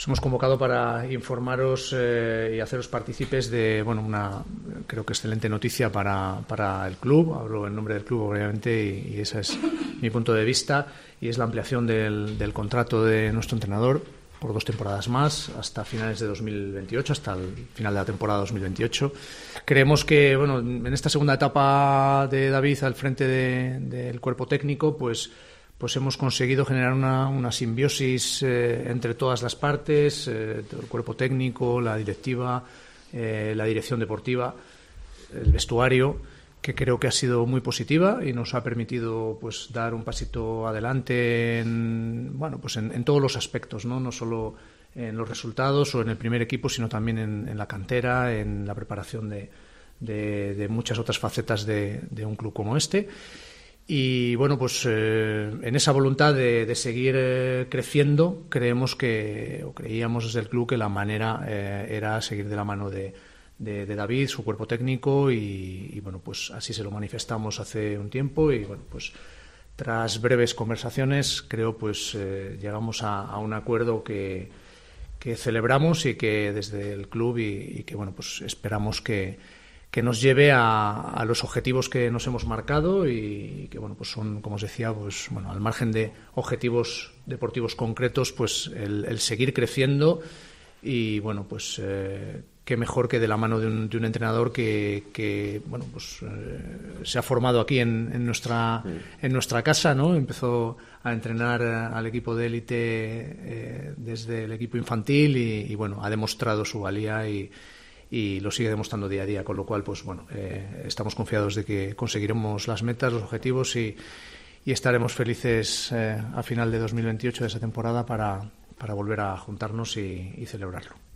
Os hemos convocado para informaros y haceros partícipes de una, creo que excelente noticia para el club. Hablo en nombre del club, obviamente, y ese es mi punto de vista, y es la ampliación del contrato de nuestro entrenador por 2 temporadas más, hasta finales de 2028, hasta el final de la temporada 2028. Creemos que en esta segunda etapa de David al frente del cuerpo técnico, pues hemos conseguido generar una simbiosis entre todas las partes, el cuerpo técnico, la directiva, la dirección deportiva, el vestuario, que creo que ha sido muy positiva y nos ha permitido dar un pasito adelante en todos los aspectos, no solo en los resultados o en el primer equipo, sino también en la cantera, en la preparación de muchas otras facetas de un club como este. Y en esa voluntad de seguir creciendo, creíamos desde el club que la manera era seguir de la mano de David, su cuerpo técnico, y así se lo manifestamos hace un tiempo, y tras breves conversaciones creo llegamos a un acuerdo que celebramos y que desde el club y que esperamos que nos lleve a los objetivos que nos hemos marcado, y que son, como os decía, al margen de objetivos deportivos concretos, el seguir creciendo. Y qué mejor que de la mano de un entrenador que se ha formado aquí en nuestra casa, ¿no? Empezó a entrenar al equipo de élite desde el equipo infantil, y ha demostrado su valía y lo sigue demostrando día a día, con lo cual estamos confiados de que conseguiremos las metas, los objetivos, y estaremos felices a final de 2028 de esa temporada para volver a juntarnos y celebrarlo.